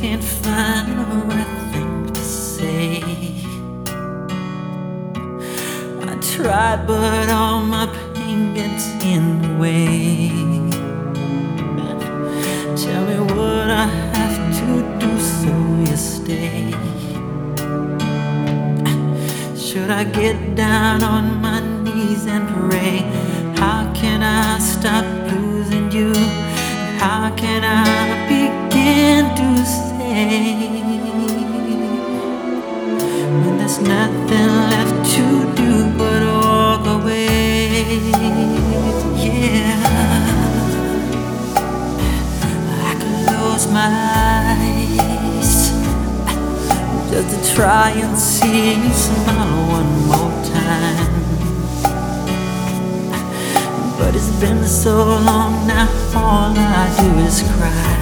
can't find the right thing to say. I tried, but all my pain gets in the way. Tell me what I have to do so you stay. Should I get down on my knees and pray? How can I stop losing you? How can I begin to say when there's nothing left to do but walk away? Yeah, I could close my eyes just to try and see you smile one more time. But it's been so long now, all I do is cry.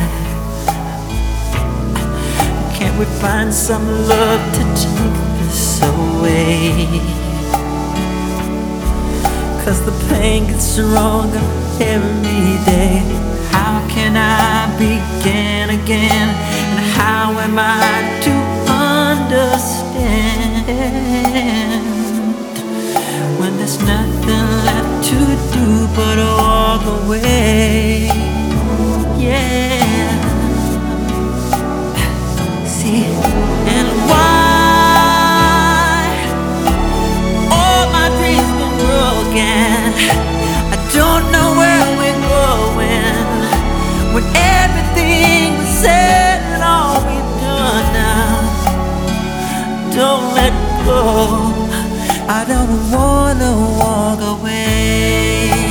Can't we find some love to take this away? 'Cause the pain gets stronger every day. How can I begin again? And how am I to understand when there's nothing left to do but walk away? Yeah. See, and why all my dreams been broken? I don't know where we're going when everything was said and all we've done now. Don't let go. I don't wanna walk away.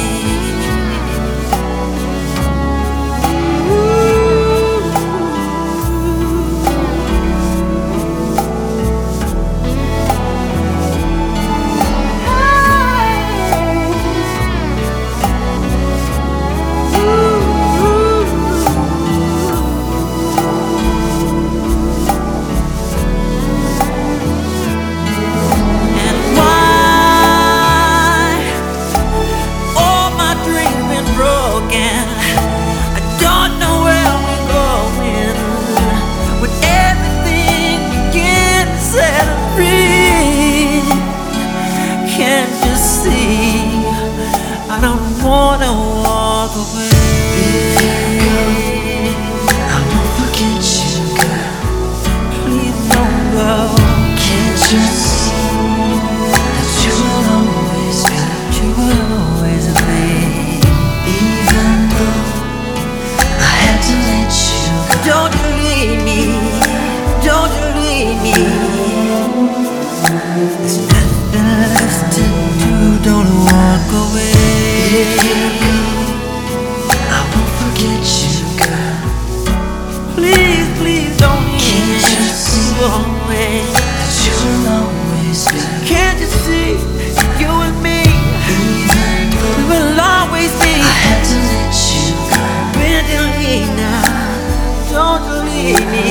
I don't wanna walk away. I won't forget you, girl. Please don't go. Can't you see that you will always be? You will always be. Even though I had to let you go. Don't you leave me. Don't you leave me. There's nothing left to do. Don't walk away. I won't forget you, girl. Please, please don't leave me. Can't you see away that you will always be? Can't you see you and me? Even though We will always be. I had to let you go. Don't leave now. Don't leave me.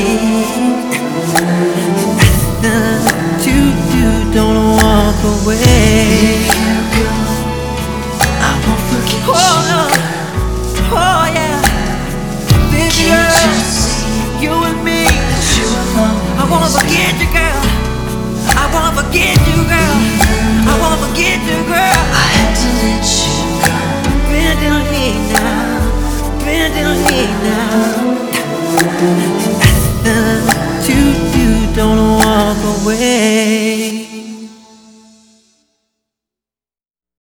Nothing to do. Don't walk away. If you go, I won't forget Oh you, no. girl. Oh yeah. Baby Can't you girl, see you and me. that you will always I wanna forget you, girl. I wanna forget you, girl. I wanna forget you, girl. I had to let you go. Bend in me now. Bend in me now.